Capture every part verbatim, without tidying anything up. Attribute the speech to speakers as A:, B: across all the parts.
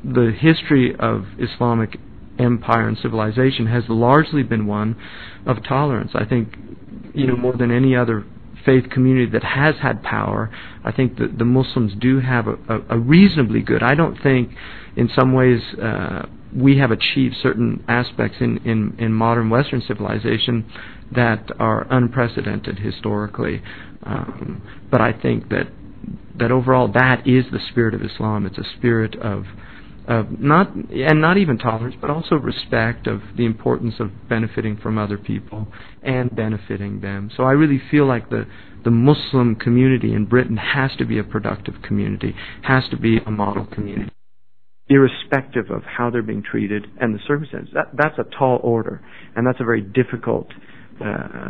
A: the history of Islamic empire and civilization has largely been one of tolerance. I think, you know, more than any other faith community that has had power, I think that the Muslims do have a, a, a reasonably good. I don't think, in some ways, uh, we have achieved certain aspects in, in, in modern Western civilization that are unprecedented historically. Um, but I think that that overall that is the spirit of Islam. It's a spirit of of not and not even tolerance, but also respect of the importance of benefiting from other people and benefiting them. So I really feel like the the Muslim community in Britain has to be a productive community, has to be a model community, irrespective of how they're being treated and the circumstances. That, that's a tall order, and that's a very difficult uh,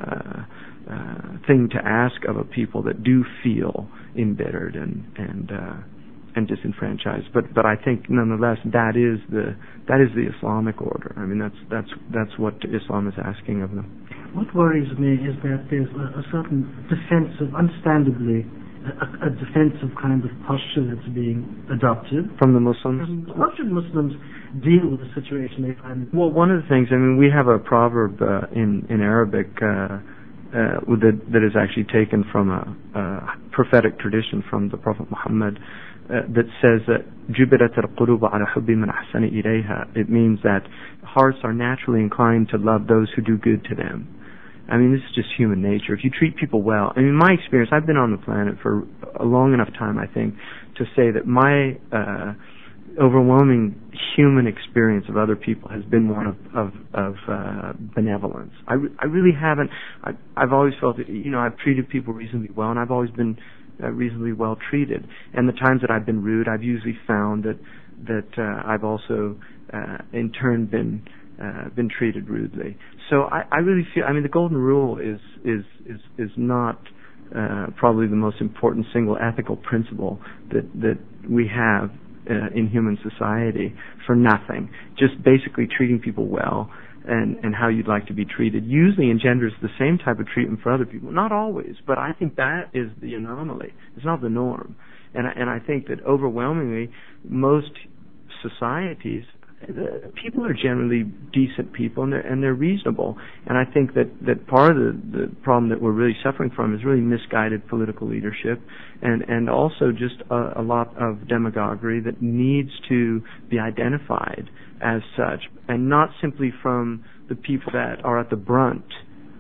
A: uh, thing to ask of a people that do feel embittered and and uh, and disenfranchised. But but I think nonetheless that is the that is the Islamic order. I mean that's that's that's what Islam is asking of them.
B: What worries me is that there's a, a certain defensive, understandably, a, a defensive kind of posture that's being adopted
A: from the Muslims.
B: Um, how should Muslims deal with the situation they find?
A: Well, one of the things, I mean, we have a proverb uh, in in Arabic uh, uh, that that is actually taken from a, a prophetic tradition from the Prophet Muhammad uh, that says that jubilat al-qulub ala hubbi man ahsana ilayha. It means that hearts are naturally inclined to love those who do good to them. I mean, this is just human nature. If you treat people well, I mean, my experience, I've been on the planet for a long enough time, I think, to say that my uh, overwhelming human experience of other people has been one of of, of uh, benevolence. I, re- I really haven't. I, I've always felt that, you know, I've treated people reasonably well, and I've always been uh, reasonably well treated. And the times that I've been rude, I've usually found that that uh, I've also, uh, in turn, been uh, been treated rudely. So I, I really feel. I mean, the golden rule is is is is not uh, probably the most important single ethical principle that that we have Uh, in human society for nothing. Just basically treating people well and, and how you'd like to be treated usually engenders the same type of treatment for other people. Not always, but I think that is the anomaly. It's not the norm. And I, and I think that overwhelmingly most societies, the people are generally decent people and they're, and they're reasonable. And I think that, that part of the, the problem that we're really suffering from is really misguided political leadership and, and also just a, a lot of demagoguery that needs to be identified as such, and not simply from the people that are at the brunt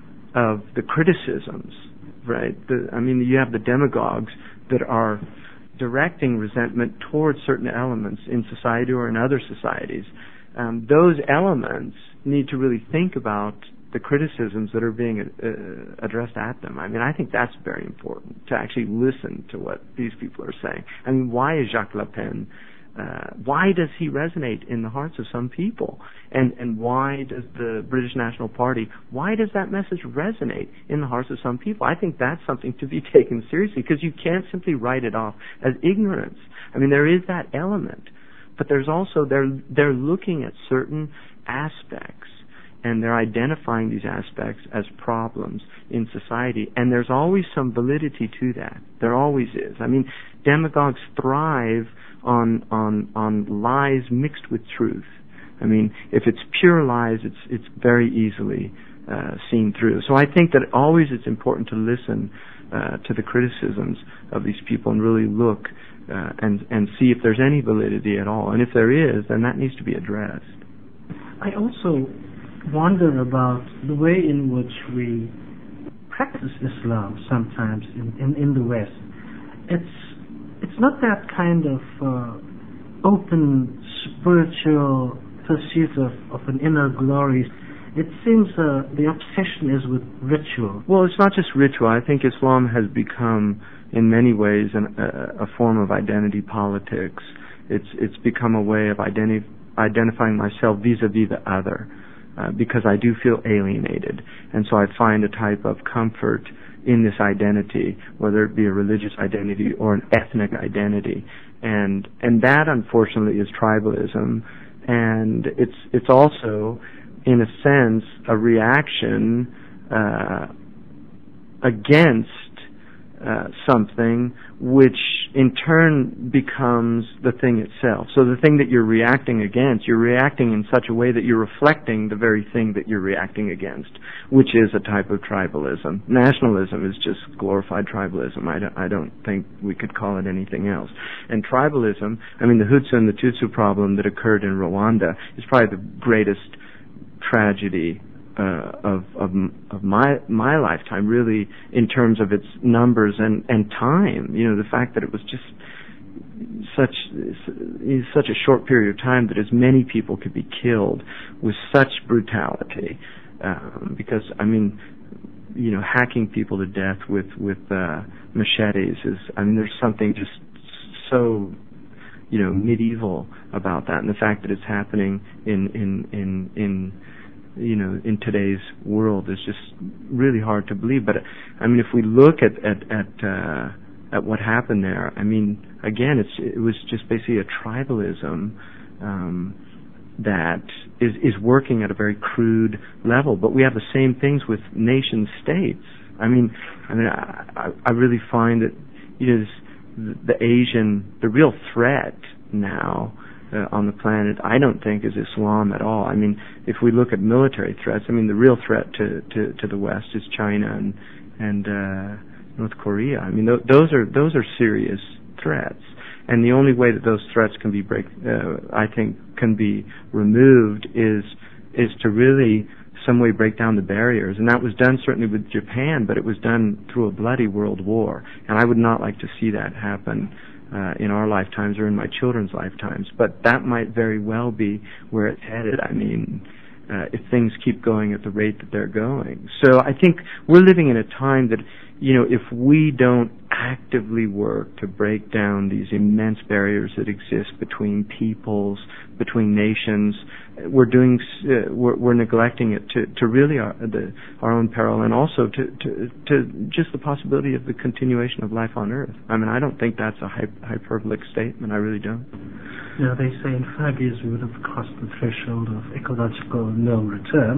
A: of the criticisms, right? The, I mean, you have the demagogues that are directing resentment towards certain elements in society or in other societies. Um, those elements need to really think about the criticisms that are being uh, addressed at them. I mean, I think that's very important, to actually listen to what these people are saying. I mean, why is Jacques Le Pen, uh, why does he resonate in the hearts of some people? And, and why does the British National Party, why does that message resonate in the hearts of some people? I think that's something to be taken seriously, because you can't simply write it off as ignorance. I mean, there is that element, but there's also, they're, they're looking at certain aspects and they're identifying these aspects as problems in society, and there's always some validity to that. There always is. I mean, demagogues thrive on on on lies mixed with truth. I mean, if it's pure lies, it's it's very easily uh, seen through. So I think that always it's important to listen uh, to the criticisms of these people and really look uh, and and see if there's any validity at all. And if there is, then that needs to be addressed.
B: I also wonder about the way in which we practice Islam sometimes in, in, in the West. It's it's not that kind of uh, open spiritual pursuit of, of an inner glory. It seems uh, the obsession is with ritual.
A: Well, it's not just ritual. I think Islam has become, in many ways, an, a, a form of identity politics. It's it's become a way of identi- identifying myself vis-a-vis the other. Uh, because I do feel alienated. And so I find a type of comfort in this identity, whether it be a religious identity or an ethnic identity. And and that, unfortunately, is tribalism. And it's it's also, in a sense, a reaction uh, against uh, something which in turn becomes the thing itself. So the thing that you're reacting against, you're reacting in such a way that you're reflecting the very thing that you're reacting against, which is a type of tribalism. Nationalism is just glorified tribalism. I don't, I don't think we could call it anything else. And tribalism, I mean, the Hutu and the Tutsi problem that occurred in Rwanda is probably the greatest tragedy Uh, of of of my my lifetime, really, in terms of its numbers and and time. You know, the fact that it was just such such a short period of time that as many people could be killed with such brutality. Um, because I mean, you know, hacking people to death with with uh, machetes is. I mean, there's something just so, you know, medieval about that, and the fact that it's happening in in in in you know, in today's world is just really hard to believe. But I mean, if we look at at at, uh, at what happened there, I mean, again, it's it was just basically a tribalism um, that is is working at a very crude level. But we have the same things with nation states. I mean, I mean, I, I really find that, you know, this, the Asian, the real threat now Uh, on the planet, I don't think is Islam at all. I mean, if we look at military threats, I mean, the real threat to, to, to the West is China and and uh, North Korea. I mean, th- those are those are serious threats, and the only way that those threats can be break, uh, I think, can be removed is is to really some way break down the barriers, and that was done certainly with Japan, but it was done through a bloody world war, and I would not like to see that happen Uh, in our lifetimes or in my children's lifetimes. But that might very well be where it's headed. I mean, uh, if things keep going at the rate that they're going. So I think we're living in a time that, you know, if we don't actively work to break down these immense barriers that exist between peoples, between nations, we're doing, uh, we're, we're neglecting it to, to really our, the, our own peril, and also to, to, to just the possibility of the continuation of life on Earth. I mean, I don't think that's a hy- hyperbolic statement. I really don't.
B: Yeah, they say in five years we would have crossed the threshold of ecological no return.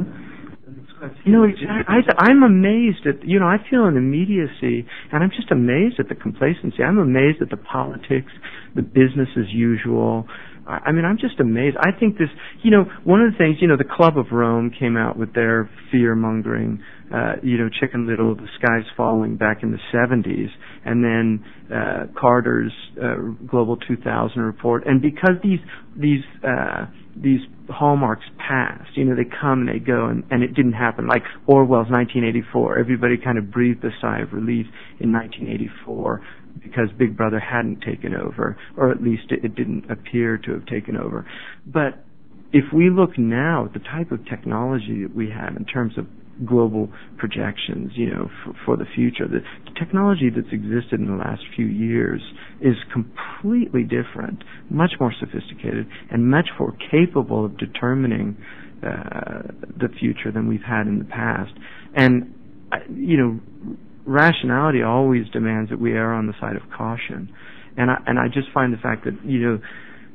A: You know, I, I'm amazed at, you know, I feel an immediacy, and I'm just amazed at the complacency. I'm amazed at the politics, the business as usual. I, I mean, I'm just amazed. I think this, you know, one of the things, you know, the Club of Rome came out with their fear-mongering, uh, you know, Chicken Little, the sky's falling back in the seventies, and then uh, Carter's uh, Global two thousand report. And because these, these, uh, these hallmarks passed, you know, they come and they go, and, and it didn't happen. Like Orwell's nineteen eighty-four, everybody kind of breathed a sigh of relief in nineteen eighty-four because Big Brother hadn't taken over, or at least it, it didn't appear to have taken over. But if we look now at the type of technology that we have in terms of global projections, you know, for, for the future, the technology that's existed in the last few years is completely different, much more sophisticated, and much more capable of determining uh, the future than we've had in the past. And, you know, rationality always demands that we err on the side of caution. And I, and I just find the fact that, you know,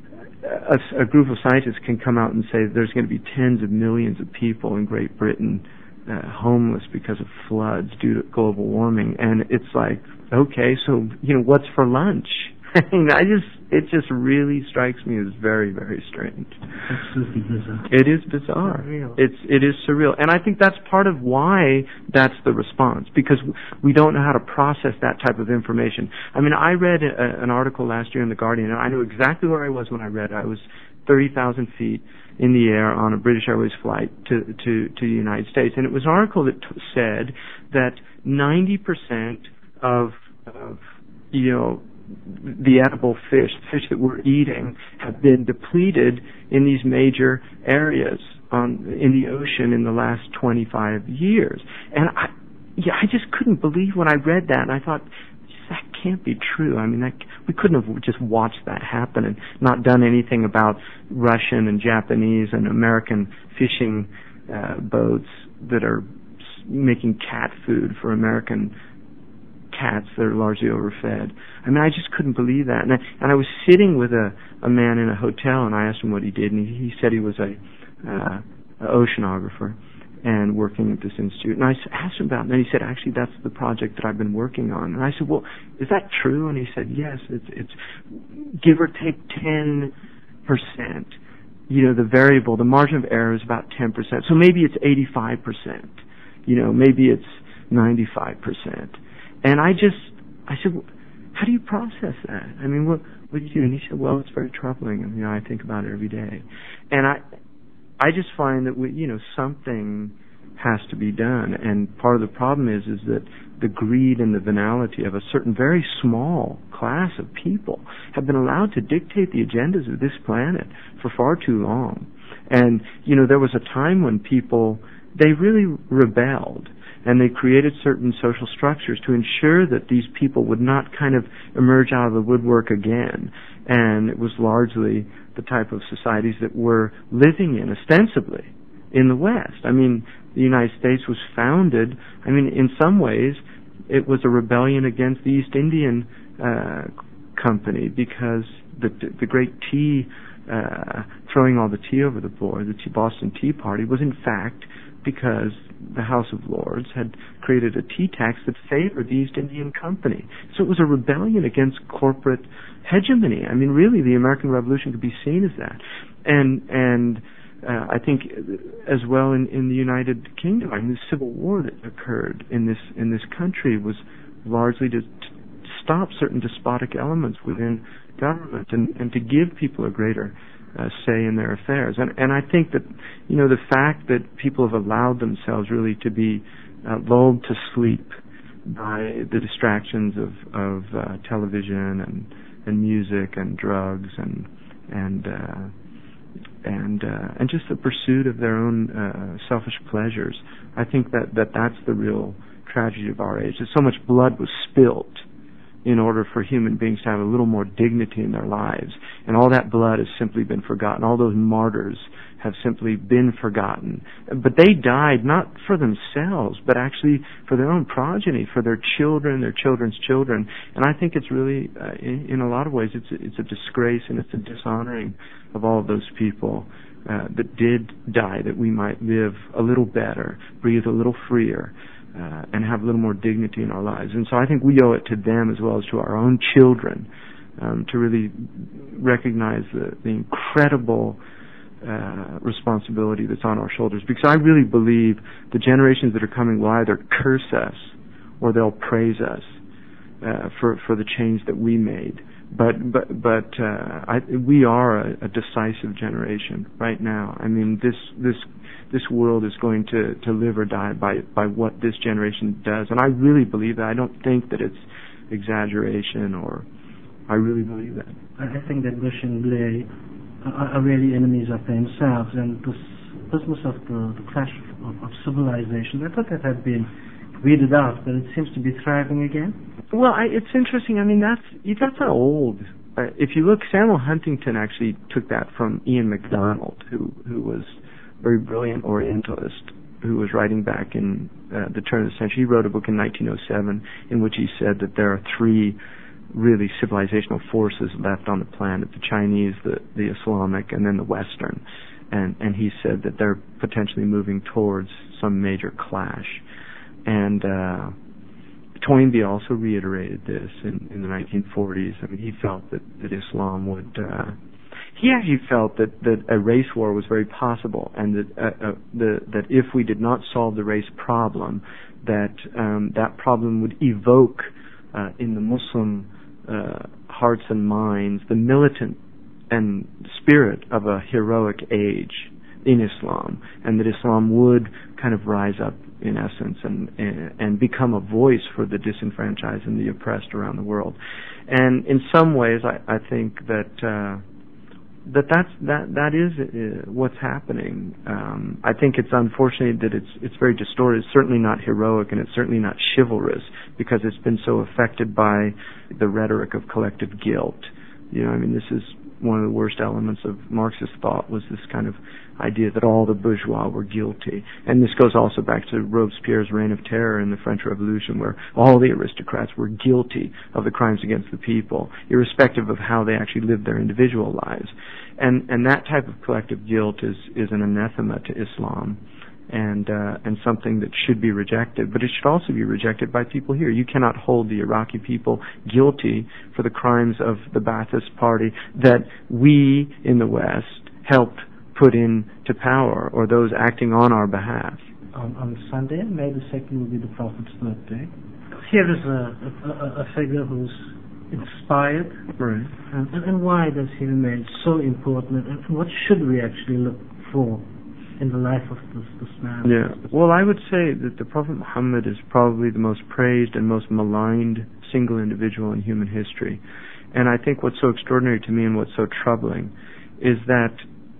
A: a, a group of scientists can come out and say there's going to be tens of millions of people in Great Britain Uh, homeless because of floods due to global warming, and it's like, okay, so, you know, what's for lunch? I mean, I just, it just really strikes me as very, very strange.
B: Absolutely bizarre.
A: It is bizarre.
B: Surreal.
A: It's, it is surreal, and I think that's part of why that's the response, because we don't know how to process that type of information. I mean, I read a, an article last year in The Guardian, and I knew exactly where I was when I read it. I was thirty thousand feet in the air on a British Airways flight to, to, to the United States. And it was an article that t- said that ninety percent of, of, you know, the edible fish, fish that we're eating, have been depleted in these major areas on, in the ocean in the last twenty-five years. And I, yeah, I just couldn't believe when I read that, and I thought, that can't be true. I mean, that, we couldn't have just watched that happen and not done anything about Russian and Japanese and American fishing uh, boats that are making cat food for American cats that are largely overfed. I mean, I just couldn't believe that. And I, and I was sitting with a, a man in a hotel, and I asked him what he did, and he, he said he was a uh, an oceanographer. and working at this institute. And I asked him about it, and then he said, actually, that's the project that I've been working on. And I said, well, is that true? And he said, yes, it's, it's give or take ten percent. You know, the variable, the margin of error is about ten percent. So maybe it's eighty-five percent. You know, maybe it's ninety-five percent. And I just, I said, well, how do you process that? I mean, what, what do you do? And he said, well, it's very troubling. And, you know, I think about it every day. And I, I just find that we, you know, something has to be done. And part of the problem is, is that the greed and the venality of a certain very small class of people have been allowed to dictate the agendas of this planet for far too long. And, you know, there was a time when people, they really rebelled. And they created certain social structures to ensure that these people would not kind of emerge out of the woodwork again. And it was largely the type of societies that we're living in, ostensibly, in the West. I mean, the United States was founded, I mean, in some ways, it was a rebellion against the East Indian uh, Company, because the, the great tea, uh, throwing all the tea over the board, the tea, Boston Tea Party, was in fact because the House of Lords had created a tea tax that favored the East Indian Company. So it was a rebellion against corporate hegemony. I mean, really, the American Revolution could be seen as that. And and uh, I think as well in, in the United Kingdom, I mean, the Civil War that occurred in this in this country was largely to, to stop certain despotic elements within government and, and to give people a greater Uh, say in their affairs. And, and I think that, you know, the fact that people have allowed themselves really to be uh, lulled to sleep by the distractions of, of uh, television and, and music and drugs and and uh, and uh, and just the pursuit of their own uh, selfish pleasures. I think that, that that's the real tragedy of our age. That so much blood was spilt in order for human beings to have a little more dignity in their lives. And all that blood has simply been forgotten. All those martyrs have simply been forgotten. But they died not for themselves, but actually for their own progeny, for their children, their children's children. And I think it's really, uh, in, in a lot of ways, it's a, it's a disgrace and it's a dishonoring of all of those people uh, that did die, that we might live a little better, breathe a little freer, Uh, and have a little more dignity in our lives. And so I think we owe it to them as well as to our own children um, to really recognize the, the incredible uh, responsibility that's on our shoulders. Because I really believe the generations that are coming will either curse us or they'll praise us uh, for for the change that we made. But but but uh, I, we are a, a decisive generation right now. I mean, this this. This world is going to, to live or die by, by what this generation does. And I really believe that. I don't think that it's exaggeration, or I really believe that.
B: I think that Bush and Blair are, are really enemies of themselves. And this business of the, the clash of, of civilizations, I thought that had been weeded out, but it seems to be thriving again.
A: Well, I, it's interesting. I mean, that's, that's not old. Uh, if you look, Samuel Huntington actually took that from Ian MacDonald, who, who was very brilliant Orientalist who was writing back in uh, the turn of the century. He wrote a book in nineteen oh seven in which he said that there are three really civilizational forces left on the planet: the Chinese, the, the Islamic, and then the Western. And, and he said that they're potentially moving towards some major clash. And uh, Toynbee also reiterated this in, in the nineteen forties. I mean, he felt that, that Islam would... Uh, He actually felt that, that a race war was very possible, and that uh, uh, the, that if we did not solve the race problem, that um, that problem would evoke uh, in the Muslim uh, hearts and minds the militant and spirit of a heroic age in Islam, and that Islam would kind of rise up in essence and and, and become a voice for the disenfranchised and the oppressed around the world. And in some ways, I, I think that. Uh, That that's that that is uh, what's happening. Um, I think it's unfortunate that it's it's very distorted. It's certainly not heroic, and it's certainly not chivalrous, because it's been so affected by the rhetoric of collective guilt. You know, I mean, this is one of the worst elements of Marxist thought, was this kind of idea that all the bourgeois were guilty. And this goes also back to Robespierre's reign of terror in the French Revolution, where all the aristocrats were guilty of the crimes against the people, irrespective of how they actually lived their individual lives. And and that type of collective guilt is, is an anathema to Islam. and uh, and something that should be rejected. But it should also be rejected by people here. You cannot hold the Iraqi people guilty for the crimes of the Ba'athist Party that we in the West helped put into power, or those acting on our behalf.
B: On, on Sunday, May the second will be the Prophet's birthday. Here is a, a, a figure who's inspired.
A: Right.
B: And, and why does he remain so important? And what should we actually look for in the life of this, this man?
A: Yeah. Well, I would say that the Prophet Muhammad is probably the most praised and most maligned single individual in human history. And I think what's so extraordinary to me and what's so troubling is that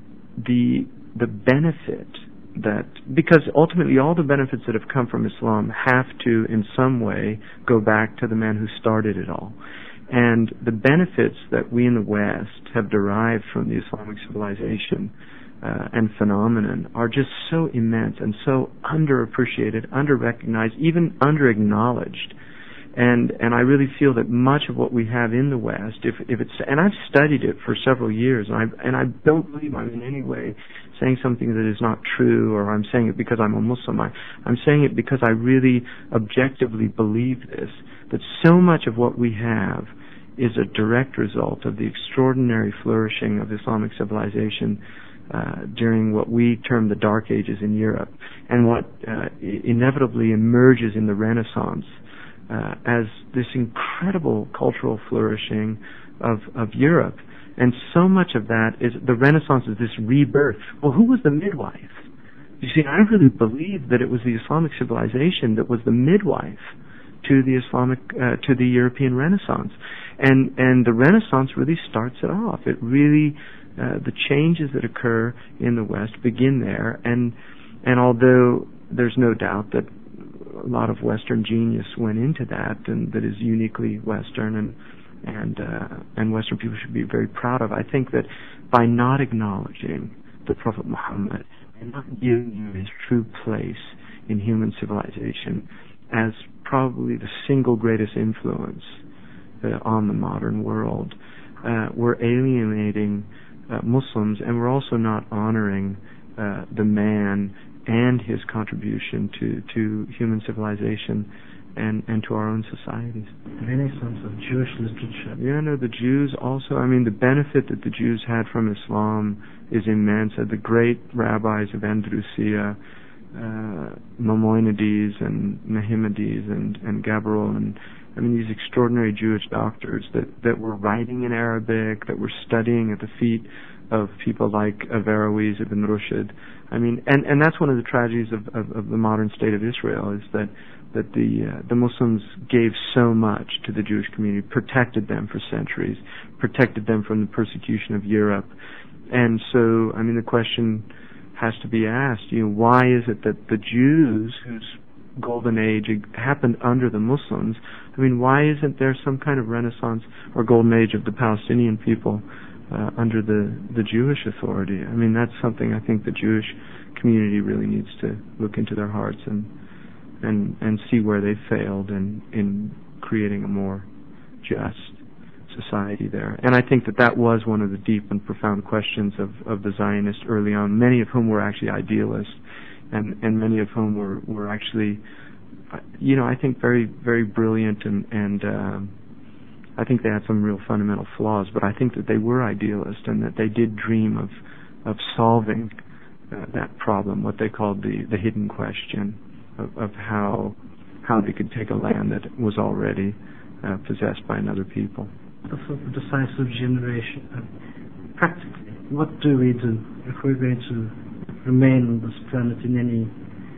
A: the the benefit that, because ultimately all the benefits that have come from Islam have to in some way go back to the man who started it all. And the benefits that we in the West have derived from the Islamic civilization uh, and phenomenon are just so immense and so underappreciated, underrecognized, even underacknowledged. And and I really feel that much of what we have in the West, if if it's, and I've studied it for several years, and I and I don't believe I'm in any way saying something that is not true, or I'm saying it because I'm a Muslim. I, I'm saying it because I really objectively believe this, that so much of what we have is a direct result of the extraordinary flourishing of Islamic civilization uh, during what we term the Dark Ages in Europe, and what uh, inevitably emerges in the Renaissance uh, as this incredible cultural flourishing of, of Europe. And so much of that is, the Renaissance is this rebirth. Well, who was the midwife? You see, I really believe that it was the Islamic civilization that was the midwife to the Islamic, uh, to the European Renaissance. And, and the Renaissance really starts it off. It really, uh, the changes that occur in the West begin there. And, and although there's no doubt that a lot of Western genius went into that, and that is uniquely Western, and and uh, and Western people should be very proud of. I think that by not acknowledging the Prophet Muhammad and not giving him his true place in human civilization as probably the single greatest influence uh, on the modern world, uh, we're alienating uh, Muslims, and we're also not honoring uh, the man and his contribution to, to human civilization and, and to our own societies.
B: Renaissance of Jewish literature.
A: Yeah, no, the Jews also, I mean, the benefit that the Jews had from Islam is immense. Uh, the great rabbis of Andalusia, uh, Maimonides and Nahimades and, and Gabriel, and I mean, these extraordinary Jewish doctors that, that were writing in Arabic, that were studying at the feet of people like Averroes, Ibn Rushd. I mean, and, and that's one of the tragedies of, of, of the modern state of Israel, is that that the uh, the Muslims gave so much to the Jewish community, protected them for centuries, protected them from the persecution of Europe. And so, I mean, the question has to be asked, you know, why is it that the Jews, whose golden age happened under the Muslims, I mean, why isn't there some kind of renaissance or golden age of the Palestinian people uh, under the, the Jewish authority? I mean, that's something I think the Jewish community really needs to look into their hearts and and, and see where they failed in, in creating a more just society there. And I think that that was one of the deep and profound questions of, of the Zionists early on, many of whom were actually idealists, and, and many of whom were, were actually, you know, I think very, very brilliant, and, and um, I think they had some real fundamental flaws, but I think that they were idealists, and that they did dream of, of solving uh, that problem, what they called the, the hidden question of, of how, how they could take a land that was already uh, possessed by another people.
B: The sort of decisive generation. Uh, practically, what do we do if we're going to remain on this planet in any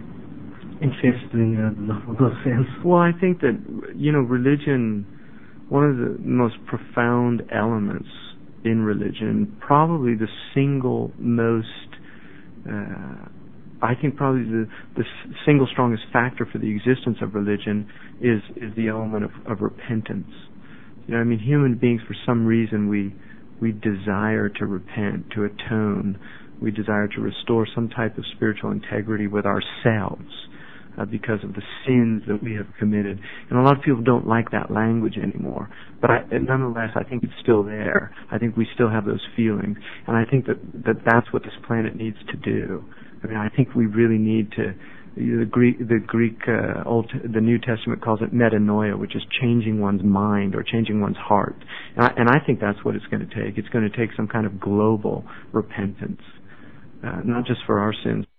B: interesting and lovable sense?
A: Well, I think that, you know, religion, one of the most profound elements in religion, probably the single most, uh, I think probably the, the single strongest factor for the existence of religion is, is the element of, of repentance. You know, I mean, human beings, for some reason, we we desire to repent, to atone. We desire to restore some type of spiritual integrity with ourselves uh, because of the sins that we have committed. And a lot of people don't like that language anymore. But I, nonetheless, I think it's still there. I think we still have those feelings. And I think that, that that's what this planet needs to do. I mean, I think we really need to. The Greek, the Greek, uh, Old, the New Testament calls it metanoia, which is changing one's mind or changing one's heart. And I, and I think that's what it's going to take. It's going to take some kind of global repentance, uh, not just for our sins.